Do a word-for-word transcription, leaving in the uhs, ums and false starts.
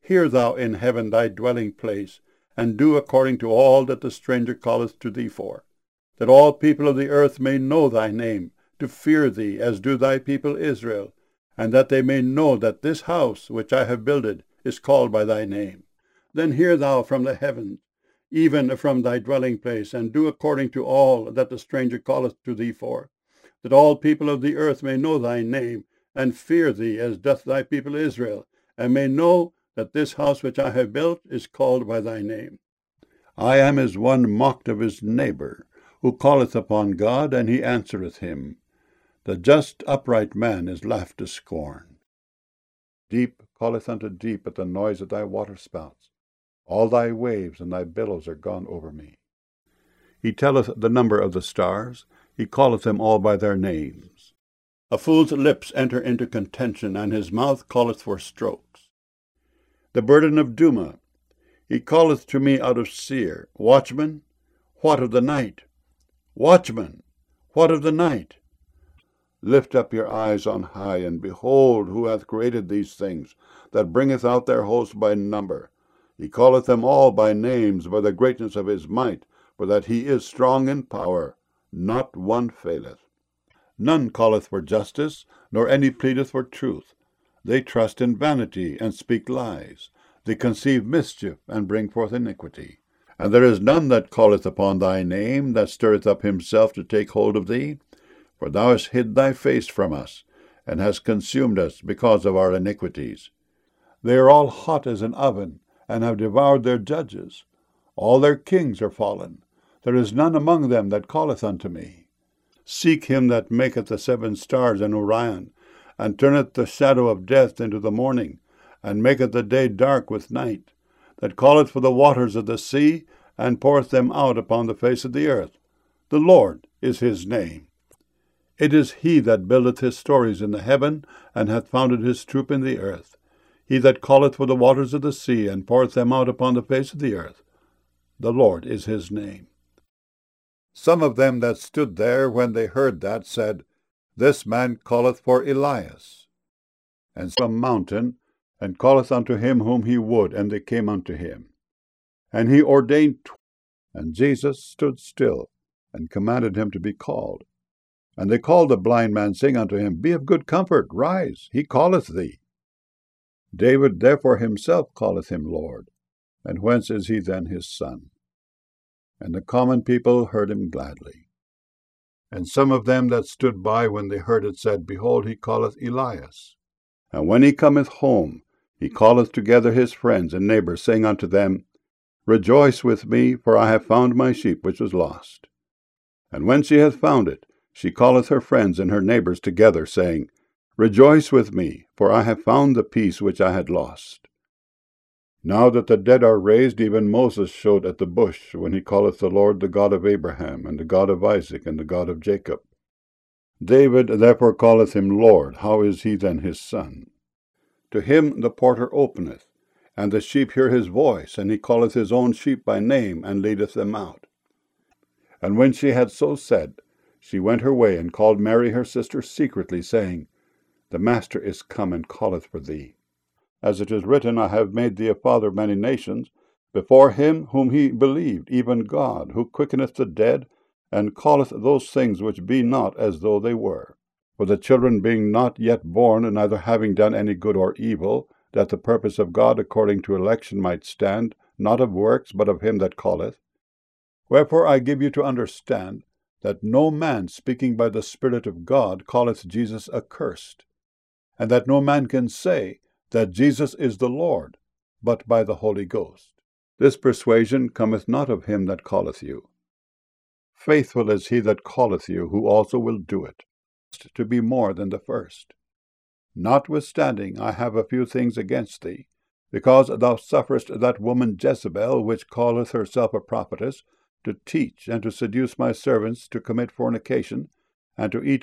Hear thou in heaven thy dwelling place, and do according to all that the stranger calleth to thee for, that all people of the earth may know thy name, to fear thee, as do thy people Israel, and that they may know that this house which I have builded is called by thy name. Then hear thou from the heavens, even from thy dwelling place, and do according to all that the stranger calleth to thee for, that all people of the earth may know thy name, and fear thee, as doth thy people Israel, and may know that this house which I have built is called by thy name. I am as one mocked of his neighbor, who calleth upon God, and he answereth him. The just upright man is laughed to scorn. Deep calleth unto deep at the noise of thy waterspouts. All thy waves and thy billows are gone over me. He telleth the number of the stars, he calleth them all by their names. A fool's lips enter into contention, and his mouth calleth for strokes. The burden of Duma, he calleth to me out of Seir. Watchman, what of the night? Watchman, what of the night? Lift up your eyes on high, and behold who hath created these things, that bringeth out their host by number. He calleth them all by names, by the greatness of his might, for that he is strong in power. Not one faileth. None calleth for justice, nor any pleadeth for truth. They trust in vanity, and speak lies. They conceive mischief, and bring forth iniquity. And there is none that calleth upon thy name, that stirreth up himself to take hold of thee. For thou hast hid thy face from us, and hast consumed us because of our iniquities. They are all hot as an oven, and have devoured their judges. All their kings are fallen. There is none among them that calleth unto me. Seek him that maketh the seven stars in Orion, and turneth the shadow of death into the morning, and maketh the day dark with night, that calleth for the waters of the sea, and poureth them out upon the face of the earth. The Lord is his name. It is he that buildeth his stories in the heaven, and hath founded his troop in the earth. He that calleth for the waters of the sea, and poureth them out upon the face of the earth. The Lord is his name. Some of them that stood there, when they heard that, said, This man calleth for Elias. And some mountain, and calleth unto him whom he would, and they came unto him. And he ordained tw- and Jesus stood still, and commanded him to be called. And they called the blind man, saying unto him, Be of good comfort, rise, he calleth thee. David therefore himself calleth him Lord. And whence is he then his son? And the common people heard him gladly. And some of them that stood by when they heard it said, Behold, he calleth Elias. And when he cometh home, he calleth together his friends and neighbors, saying unto them, Rejoice with me, for I have found my sheep which was lost. And when she hath found it, she calleth her friends and her neighbors together, saying, Rejoice with me, for I have found the piece which I had lost. Now that the dead are raised, even Moses showed at the bush, when he calleth the Lord the God of Abraham, and the God of Isaac, and the God of Jacob. David therefore calleth him Lord. How is he then his son? To him the porter openeth, and the sheep hear his voice, and he calleth his own sheep by name, and leadeth them out. And when she had so said, she went her way, and called Mary her sister secretly, saying, The Master is come, and calleth for thee. As it is written, I have made thee a father of many nations, before him whom he believed, even God, who quickeneth the dead, and calleth those things which be not as though they were. For the children being not yet born, and neither having done any good or evil, that the purpose of God according to election might stand, not of works, but of him that calleth. Wherefore I give you to understand, that no man speaking by the Spirit of God calleth Jesus accursed, and that no man can say that Jesus is the Lord, but by the Holy Ghost. This persuasion cometh not of him that calleth you. Faithful is he that calleth you, who also will do it, to be more than the first. Notwithstanding, I have a few things against thee, because thou sufferest that woman Jezebel, which calleth herself a prophetess, to teach and to seduce my servants to commit fornication, and to eat